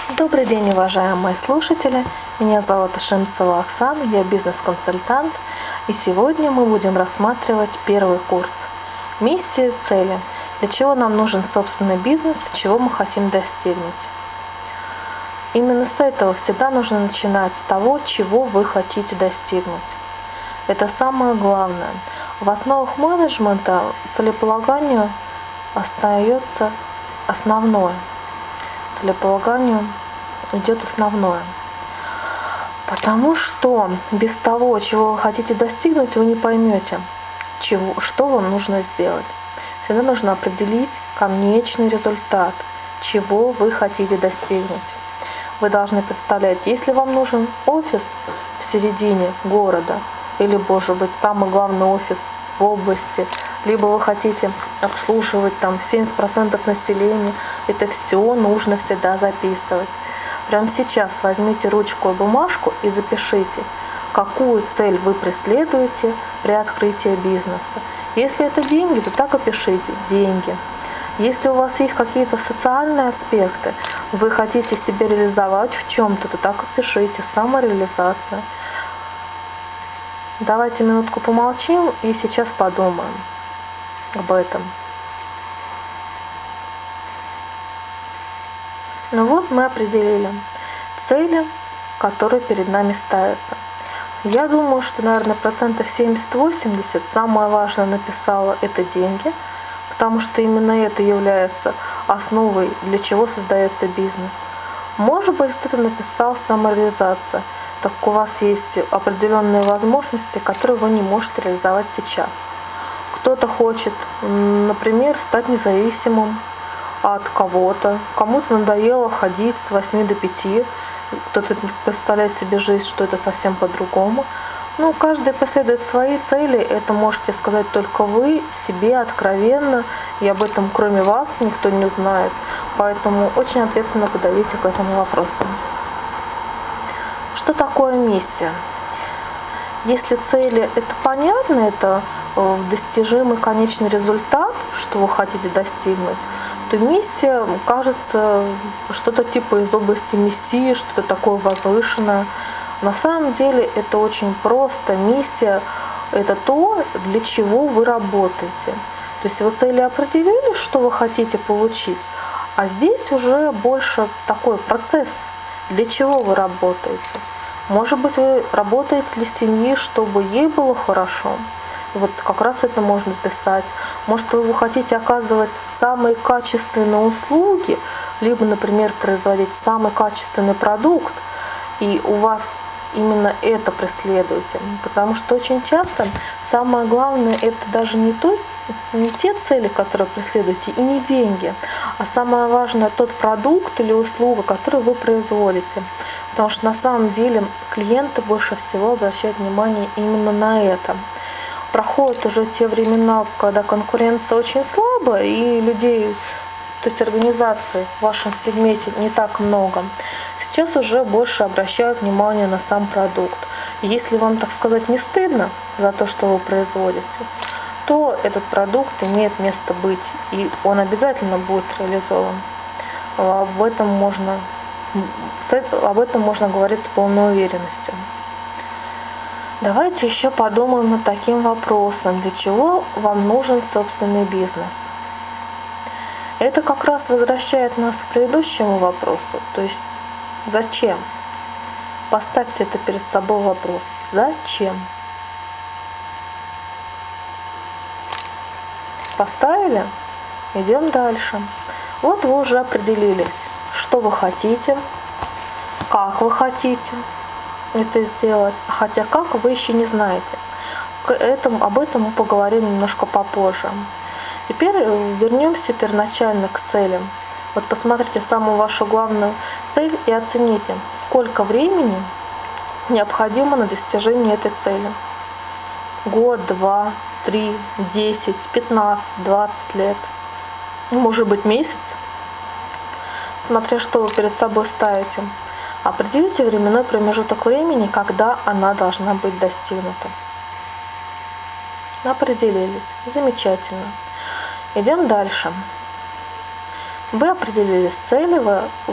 Добрый день, уважаемые слушатели! Меня зовут Ашимцева Оксана, я бизнес-консультант, и сегодня мы будем рассматривать первый курс «Миссия и цели. Для чего нам нужен собственный бизнес, чего мы хотим достигнуть». Именно с этого всегда нужно начинать, с того, чего вы хотите достигнуть. Это самое главное. В основах менеджмента целеполаганию остается основное. Целеполаганию идет основное. Потому что без того, чего вы хотите достигнуть, вы не поймете, что вам нужно сделать. Всегда нужно определить конечный результат, чего вы хотите достигнуть. Вы должны представлять, если вам нужен офис в середине города, или, может быть, самый главный офис в области, либо вы хотите обслуживать там 70% населения, это все нужно всегда записывать. Прямо сейчас возьмите ручку и бумажку и запишите, какую цель вы преследуете при открытии бизнеса. Если это деньги, то так и пишите «деньги». Если у вас есть какие-то социальные аспекты, вы хотите себя реализовать в чем-то, то так и пишите «самореализация». Давайте минутку помолчим и сейчас подумаем об этом. Ну вот мы определили цели, которые перед нами ставятся. Я думаю, что, наверное, 70-80% самое важное написала это деньги, потому что именно это является основой, для чего создается бизнес. Может быть, кто-то написал самореализация, так как у вас есть определенные возможности, которые вы не можете реализовать сейчас. Кто-то хочет, например, стать независимым от кого-то, кому-то надоело ходить с 8 до 5, кто-то представляет себе жизнь, что это совсем по-другому. Ну, каждый преследует свои цели, это можете сказать только вы, себе откровенно, и об этом кроме вас никто не узнает. Поэтому очень ответственно подойдите к этому вопросу. Что такое миссия? Если цели это понятно, это достижимый конечный результат, что вы хотите достигнуть, то миссия кажется что-то типа из области мессии, что-то такое возвышенное. На самом деле это очень просто. Миссия – это то, для чего вы работаете. То есть вы цели определили, что вы хотите получить, а здесь уже больше такой процесс, для чего вы работаете. Может быть, вы работаете для семьи, чтобы ей было хорошо. Вот как раз это можно писать. Может, вы хотите оказывать самые качественные услуги, либо, например, производить самый качественный продукт, и у вас именно это преследуете. Потому что очень часто самое главное это даже не те цели, которые преследуете, и не деньги, а самое важное тот продукт или услуга, который вы производите. Потому что на самом деле клиенты больше всего обращают внимание именно на это. Проходят уже те времена, когда конкуренция очень слабая, и людей, то есть организаций в вашем сегменте не так много. Сейчас уже больше обращают внимание на сам продукт. И если вам, так сказать, не стыдно за то, что вы производите, то этот продукт имеет место быть, и он обязательно будет реализован. Об этом можно говорить с полной уверенностью. Давайте еще подумаем над таким вопросом, для чего вам нужен собственный бизнес. Это как раз возвращает нас к предыдущему вопросу, то есть зачем? Поставьте это перед собой вопрос. Зачем? Поставили? Идем дальше. Вот вы уже определились, что вы хотите, как вы хотите это сделать, хотя как вы еще не знаете. Об этом мы поговорим немножко попозже. Теперь вернемся первоначально к целям. Вот посмотрите самую вашу главную цель и оцените, сколько времени необходимо на достижение этой цели. Год, 2, 3, 10, 15, 20 лет. Может быть месяц. Смотря что вы перед собой ставите. Определите временной промежуток времени, когда она должна быть достигнута. Определились. Замечательно. Идем дальше. Вы определились цели, вы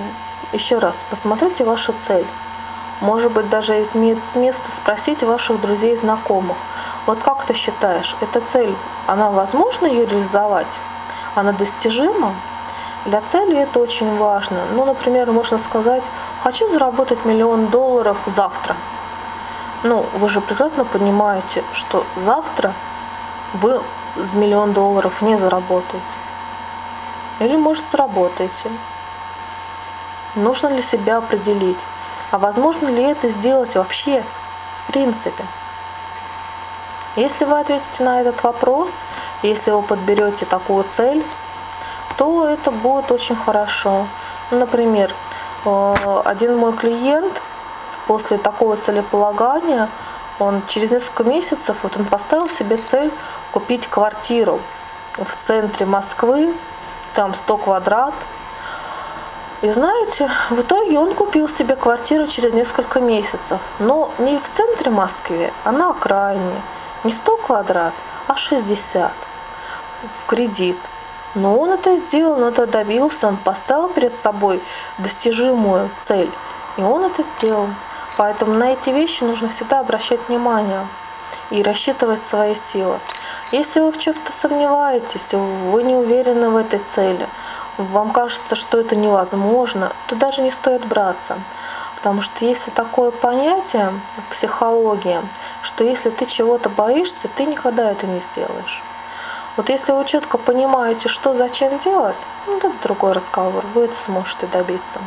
еще раз, посмотрите вашу цель. Может быть, даже имеет место спросить ваших друзей и знакомых. Вот как ты считаешь, эта цель, она возможно ее реализовать? Она достижима? Для цели это очень важно. Ну, например, можно сказать, хочу заработать $1 000 000 завтра. Ну, вы же прекрасно понимаете, что завтра вы $1 000 000 не заработаете. Или, может, заработаете. Нужно для себя определить, а возможно ли это сделать вообще, в принципе. Если вы ответите на этот вопрос, если вы подберете такую цель, то это будет очень хорошо. Например, один мой клиент после такого целеполагания, он через несколько месяцев, он поставил себе цель купить квартиру в центре Москвы, там 100 квадрат. И знаете, в итоге он купил себе квартиру через несколько месяцев. Но не в центре Москвы, а на окраине. Не 100 квадрат, а 60 в кредит. Но он это сделал, он это добился, он поставил перед собой достижимую цель. И он это сделал. Поэтому на эти вещи нужно всегда обращать внимание и рассчитывать свои силы. Если вы в чем-то сомневаетесь, вы не уверены в этой цели, вам кажется, что это невозможно, то даже не стоит браться. Потому что есть такое понятие в психологии, что если ты чего-то боишься, ты никогда это не сделаешь. Вот если вы четко понимаете, что зачем делать, ну, это другой разговор, вы это сможете добиться.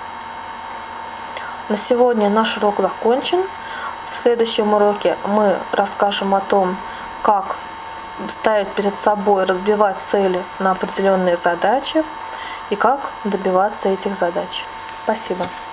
На сегодня наш урок закончен. В следующем уроке мы расскажем о том, как ставить перед собой, разбивать цели на определенные задачи и как добиваться этих задач. Спасибо.